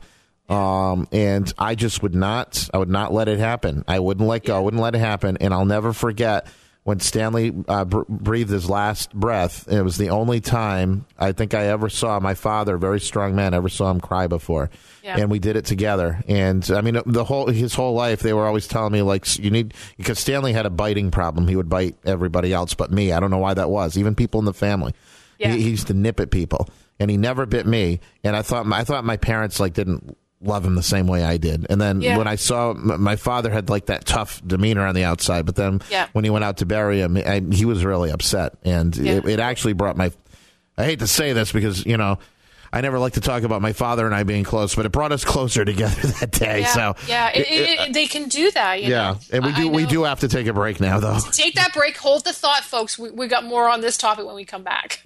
and I would not let it happen. I wouldn't let go. I wouldn't let it happen. And I'll never forget when Stanley breathed his last breath. It was the only time I think I ever saw my father, a very strong man, ever saw him cry before. Yeah. And we did it together. And I mean, his whole life, they were always telling me, like, because Stanley had a biting problem. He would bite everybody else but me. I don't know why that was. Even people in the family. Yeah. He used to nip at people, and he never bit me. And I thought my parents didn't love him the same way I did. And then when I saw my father had that tough demeanor on the outside, but then when he went out to bury him, he was really upset. And it actually brought I hate to say this because, I never like to talk about my father and I being close, but it brought us closer together that day. Yeah, so they can do that. You know? And we do have to take a break now, though. Take that break. Hold the thought, folks. We got more on this topic when we come back.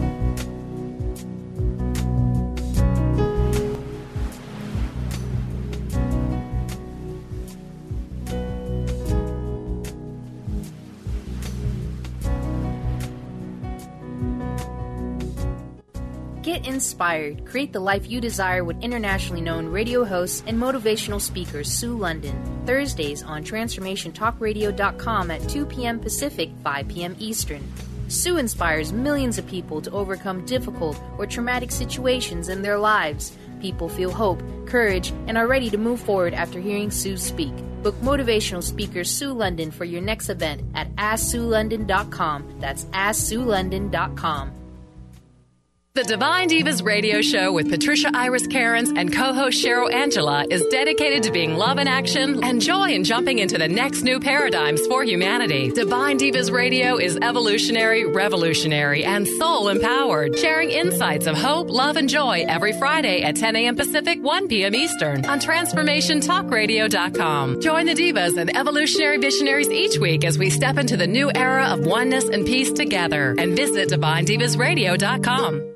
Get inspired. Create the life you desire with internationally known radio hosts and motivational speakers Sue London. Thursdays on TransformationTalkRadio.com at 2 p.m. Pacific, 5 p.m. Eastern. Sue inspires millions of people to overcome difficult or traumatic situations in their lives. People feel hope, courage, and are ready to move forward after hearing Sue speak. Book motivational speaker Sue London for your next event at AskSueLondon.com. That's AskSueLondon.com. The Divine Divas Radio Show with Patricia Iris Cairns and co-host Cheryl Angela is dedicated to being love in action and joy in jumping into the next new paradigms for humanity. Divine Divas Radio is evolutionary, revolutionary, and soul-empowered, sharing insights of hope, love, and joy every Friday at 10 a.m. Pacific, 1 p.m. Eastern on TransformationTalkRadio.com. Join the divas and evolutionary visionaries each week as we step into the new era of oneness and peace together. And visit DivineDivasRadio.com.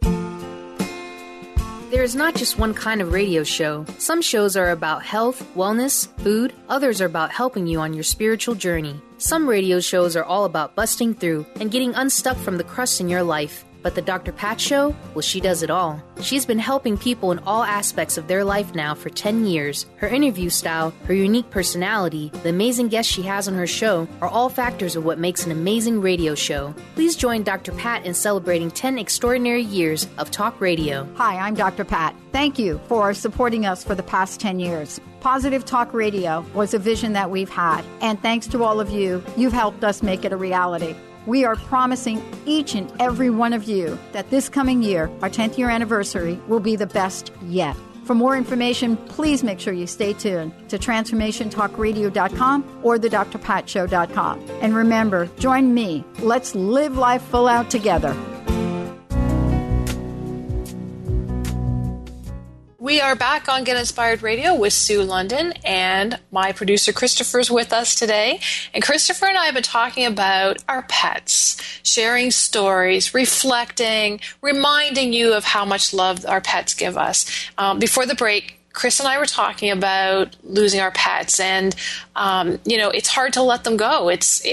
There is not just one kind of radio show. Some shows are about health, wellness, food. Others are about helping you on your spiritual journey. Some radio shows are all about busting through and getting unstuck from the crust in your life. But the Dr. Pat Show? Well, she does it all. She's been helping people in all aspects of their life now for 10 years. Her interview style, her unique personality, the amazing guests she has on her show are all factors of what makes an amazing radio show. Please join Dr. Pat in celebrating 10 extraordinary years of talk radio. Hi, I'm Dr. Pat. Thank you for supporting us for the past 10 years. Positive Talk Radio was a vision that we've had, and thanks to all of you, you've helped us make it a reality. We are promising each and every one of you that this coming year, our 10th year anniversary, will be the best yet. For more information, please make sure you stay tuned to TransformationTalkRadio.com or the drpatshow.com. And remember, join me. Let's live life full out together. We are back on Get Inspired Radio with Sue London, and my producer Christopher's with us today. And Christopher and I have been talking about our pets, sharing stories, reflecting, reminding you of how much love our pets give us. Before the break, Chris and I were talking about losing our pets, and it's hard to let them go.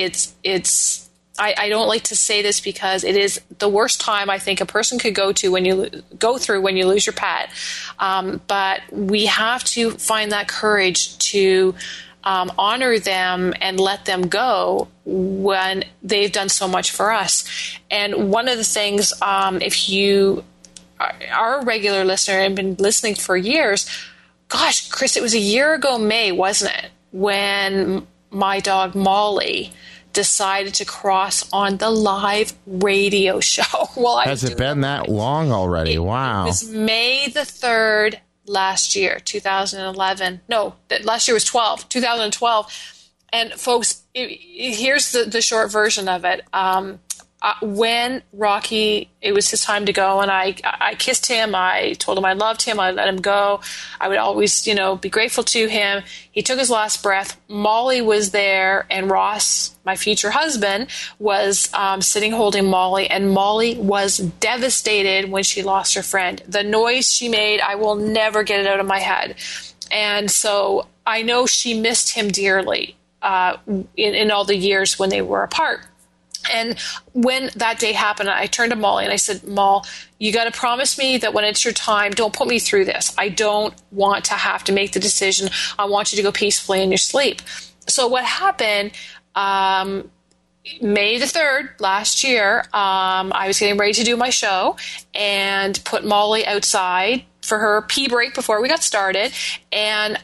I don't like to say this because it is the worst time I think a person could go through when you lose your pet. But we have to find that courage to honor them and let them go when they've done so much for us. And one of the things, if you are a regular listener and been listening for years, gosh, Chris, it was a year ago May, wasn't it, when my dog Molly decided to cross on the live radio show. Has it been that long already? Wow. It was May the 3rd last year, 2011. No, last year was 2012. And folks, here's the short version of it. When Rocky, it was his time to go, and I kissed him. I told him I loved him. I let him go. I would always, be grateful to him. He took his last breath. Molly was there, and Ross, my future husband, was sitting holding Molly, and Molly was devastated when she lost her friend. The noise she made, I will never get it out of my head. And so I know she missed him dearly in all the years when they were apart. And when that day happened, I turned to Molly and I said, Moll, you got to promise me that when it's your time, don't put me through this. I don't want to have to make the decision. I want you to go peacefully in your sleep. So what happened, May the 3rd last year, I was getting ready to do my show and put Molly outside for her pee break before we got started. And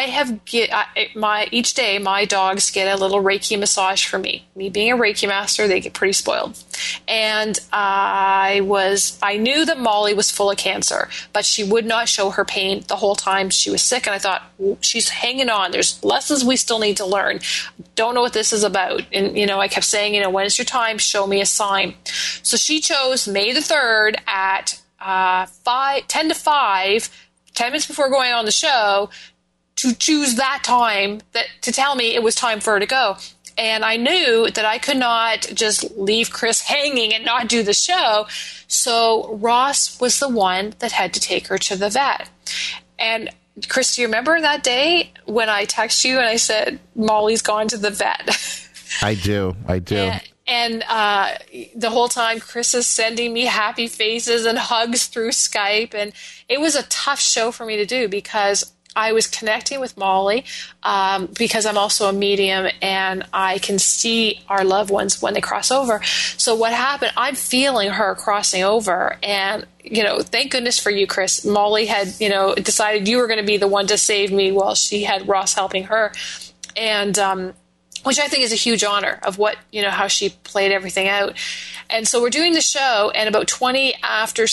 each day my dogs get a little Reiki massage from me. Me being a Reiki master, they get pretty spoiled. And I knew that Molly was full of cancer, but she would not show her pain the whole time she was sick. And I thought, she's hanging on. There's lessons we still need to learn. Don't know what this is about. And, I kept saying, when is your time? Show me a sign. So she chose May the 3rd at 10 to 5, 10 minutes before going on the show, to choose that time to tell me it was time for her to go. And I knew that I could not just leave Chris hanging and not do the show. So Ross was the one that had to take her to the vet. And Chris, do you remember that day when I texted you and I said, Molly's gone to the vet? I do. And the whole time, Chris is sending me happy faces and hugs through Skype. And it was a tough show for me to do because I was connecting with Molly because I'm also a medium and I can see our loved ones when they cross over. So what happened, I'm feeling her crossing over. And, thank goodness for you, Chris. Molly had, decided you were going to be the one to save me while she had Ross helping her. And which I think is a huge honor of what, how she played everything out. And so we're doing the show, and about 20 after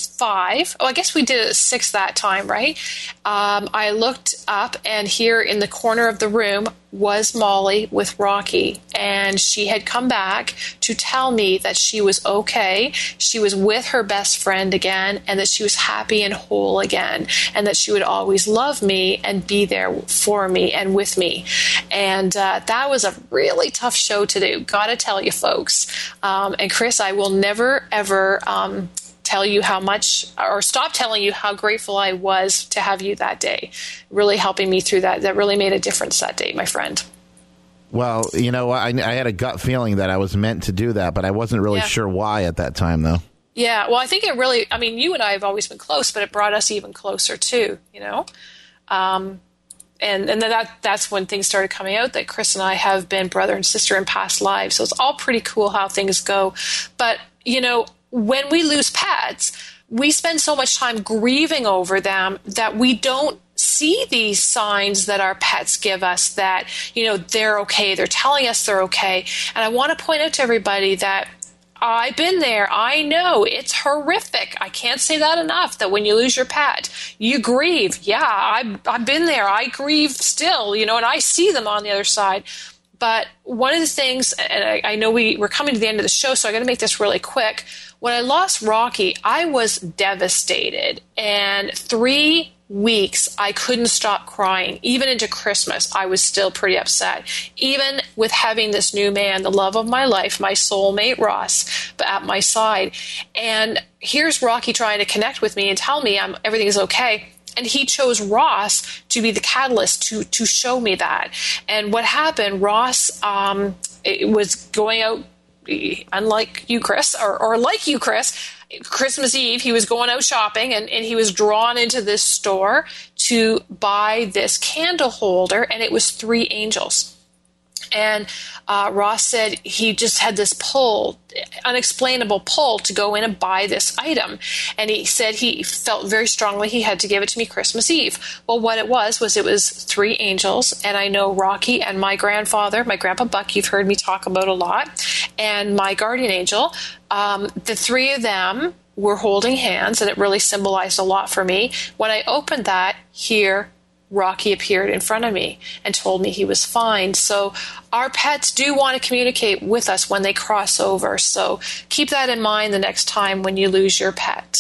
5, I guess we did it at 6 that time, right? I looked up, and here in the corner of the room was Molly with Rocky, and she had come back to tell me that she was okay, she was with her best friend again, and that she was happy and whole again, and that she would always love me and be there for me and with me. And that was a really tough show to do, gotta tell you folks. And Chris, I will never, ever tell you how much, or stop telling you how grateful I was to have you that day, really helping me through that. That really made a difference that day, my friend. Well, I had a gut feeling that I was meant to do that, but I wasn't really sure why at that time, though. Yeah, well, I think it really, you and I have always been close, but it brought us even closer too, And then that's when things started coming out that Chris and I have been brother and sister in past lives. So it's all pretty cool how things go. But, when we lose pets, we spend so much time grieving over them that we don't see these signs that our pets give us that, they're okay. They're telling us they're okay. And I want to point out to everybody that I've been there. I know it's horrific. I can't say that enough, that when you lose your pet, you grieve. Yeah, I've been there. I grieve still, and I see them on the other side. But one of the things, and I know we're coming to the end of the show, so I got to make this really quick. When I lost Rocky, I was devastated. And 3 weeks, I couldn't stop crying. Even into Christmas, I was still pretty upset. Even with having this new man, the love of my life, my soulmate Ross, at my side. And here's Rocky trying to connect with me and tell me everything is okay. And he chose Ross to be the catalyst to show me that. And what happened, Ross was going out, unlike you, Chris, or like you, Chris, Christmas Eve, he was going out shopping and he was drawn into this store to buy this candle holder, and it was 3 angels. And Ross said he just had this pull, unexplainable pull, to go in and buy this item. And he said he felt very strongly he had to give it to me Christmas Eve. Well, what it was 3 angels. And I know Rocky and my grandfather, my Grandpa Buck, you've heard me talk about a lot, and my guardian angel, the 3 of them were holding hands, and it really symbolized a lot for me. When I opened that, here, Rocky appeared in front of me and told me he was fine. So our pets do want to communicate with us when they cross over. So keep that in mind the next time when you lose your pet.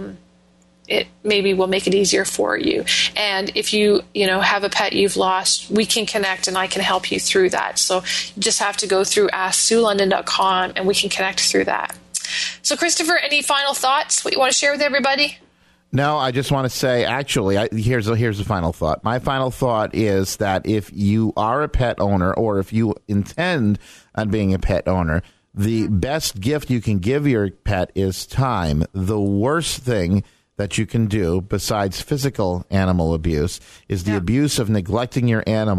It maybe will make it easier for you. And if you have a pet you've lost, we can connect and I can help you through that. So you just have to go through AskSueLondon.com and we can connect through that. So Christopher, any final thoughts? What you want to share with everybody? No, I just want to say, actually, here's the final thought. My final thought is that if you are a pet owner, or if you intend on being a pet owner, the best gift you can give your pet is time. The worst thing that you can do, besides physical animal abuse, is the abuse of neglecting your animal.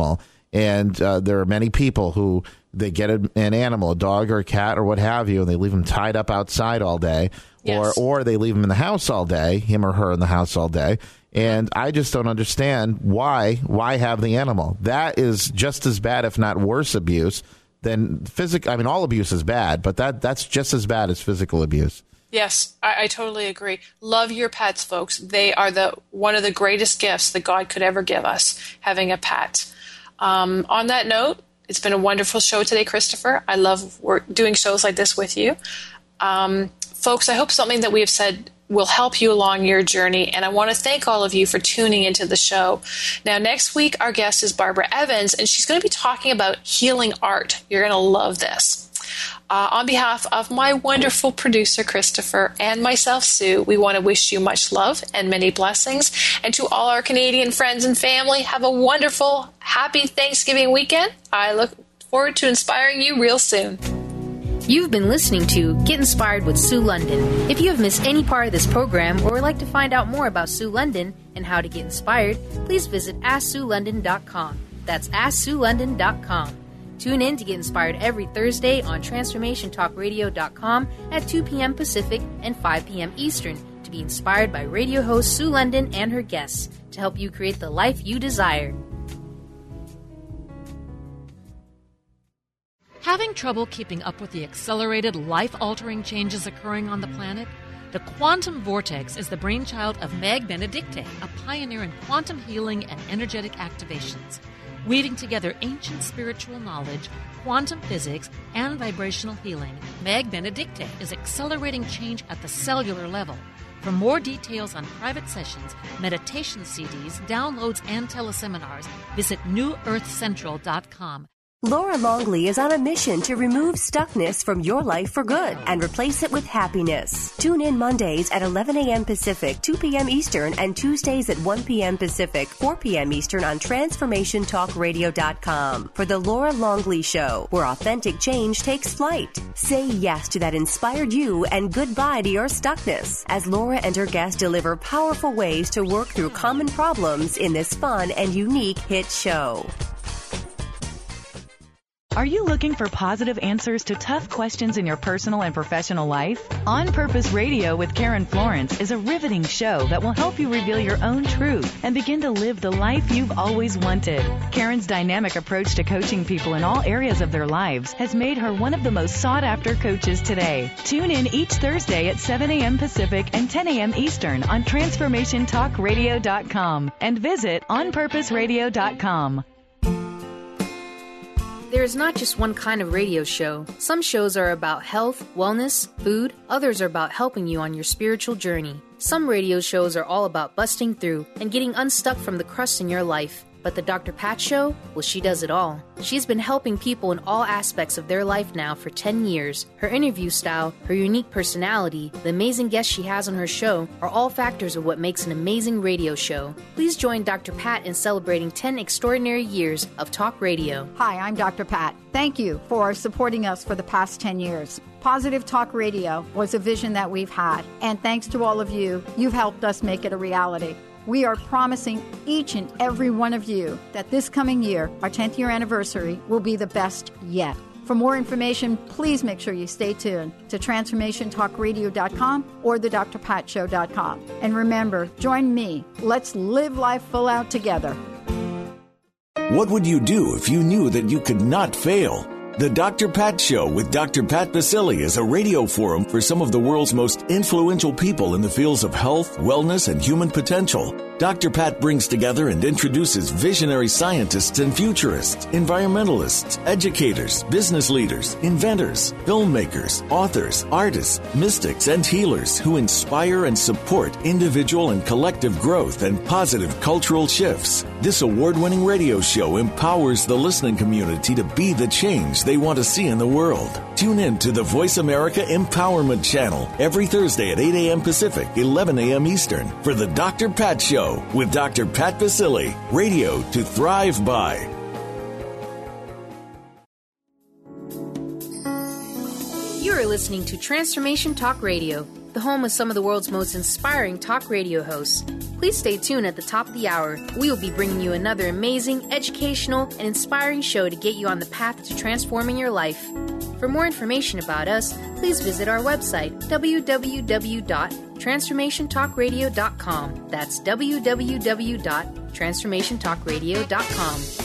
And there are many people who they get an animal, a dog or a cat or what have you, and they leave them tied up outside all day, or they leave them in the house all day, him or her in the house all day. And I just don't understand why have the animal. That is just as bad, if not worse, abuse than physical. I mean, all abuse is bad, but that's just as bad as physical abuse. Yes, I totally agree. Love your pets, folks. They are one of the greatest gifts that God could ever give us, having a pet. On that note, it's been a wonderful show today, Christopher. I love doing shows like this with you. Folks, I hope something that we have said will help you along your journey, and I want to thank all of you for tuning into the show. Now, next week, our guest is Barbara Evans, and she's going to be talking about healing art. You're going to love this. On behalf of my wonderful producer, Christopher, and myself, Sue, we want to wish you much love and many blessings. And to all our Canadian friends and family, have a wonderful, happy Thanksgiving weekend. I look forward to inspiring you real soon. You've been listening to Get Inspired with Sue London. If you have missed any part of this program or would like to find out more about Sue London and how to get inspired, please visit AskSueLondon.com. That's AskSueLondon.com. Tune in to get inspired every Thursday on TransformationTalkRadio.com at 2 p.m. Pacific and 5 p.m. Eastern to be inspired by radio host Sue London and her guests to help you create the life you desire. Having trouble keeping up with the accelerated, life-altering changes occurring on the planet? The Quantum Vortex is the brainchild of Meg Benedicte, a pioneer in quantum healing and energetic activations. Weaving together ancient spiritual knowledge, quantum physics, and vibrational healing, Meg Benedicte is accelerating change at the cellular level. For more details on private sessions, meditation CDs, downloads, and teleseminars, visit newearthcentral.com. Laura Longley is on a mission to remove stuckness from your life for good and replace it with happiness. Tune in Mondays at 11 a.m. Pacific, 2 p.m. Eastern, and Tuesdays at 1 p.m. Pacific, 4 p.m. Eastern on TransformationTalkRadio.com for The Laura Longley Show, where authentic change takes flight. Say yes to that inspired you and goodbye to your stuckness as Laura and her guests deliver powerful ways to work through common problems in this fun and unique hit show. Are you looking for positive answers to tough questions in your personal and professional life? On Purpose Radio with Karen Florence is a riveting show that will help you reveal your own truth and begin to live the life you've always wanted. Karen's dynamic approach to coaching people in all areas of their lives has made her one of the most sought-after coaches today. Tune in each Thursday at 7 a.m. Pacific and 10 a.m. Eastern on TransformationTalkRadio.com and visit OnPurposeRadio.com. There is not just one kind of radio show. Some shows are about health, wellness, food. Others are about helping you on your spiritual journey. Some radio shows are all about busting through and getting unstuck from the crust in your life. But the Dr. Pat Show? Well, she does it all. She's been helping people in all aspects of their life now for 10 years. Her interview style, her unique personality, the amazing guests she has on her show are all factors of what makes an amazing radio show. Please join Dr. Pat in celebrating 10 extraordinary years of talk radio. Hi, I'm Dr. Pat. Thank you for supporting us for the past 10 years. Positive Talk Radio was a vision that we've had, and thanks to all of you, you've helped us make it a reality. We are promising each and every one of you that this coming year, our 10th year anniversary, will be the best yet. For more information, please make sure you stay tuned to TransformationTalkRadio.com or thedrpatshow.com. And remember, join me. Let's live life full out together. What would you do if you knew that you could not fail? The Dr. Pat Show with Dr. Pat Baccili is a radio forum for some of the world's most influential people in the fields of health, wellness, and human potential. Dr. Pat brings together and introduces visionary scientists and futurists, environmentalists, educators, business leaders, inventors, filmmakers, authors, artists, mystics, and healers who inspire and support individual and collective growth and positive cultural shifts. This award-winning radio show empowers the listening community to be the change they want to see in the world. Tune in to the Voice America Empowerment Channel every Thursday at 8 a.m. Pacific, 11 a.m. Eastern for the Dr. Pat Show with Dr. Pat Baccili, radio to thrive by. You are listening to Transformation Talk Radio. the home of some of the world's most inspiring talk radio hosts. Please stay tuned at the top of the hour. We will be bringing you another amazing, educational, and inspiring show to get you on the path to transforming your life. For more information about us, please visit our website, www.transformationtalkradio.com. That's www.transformationtalkradio.com.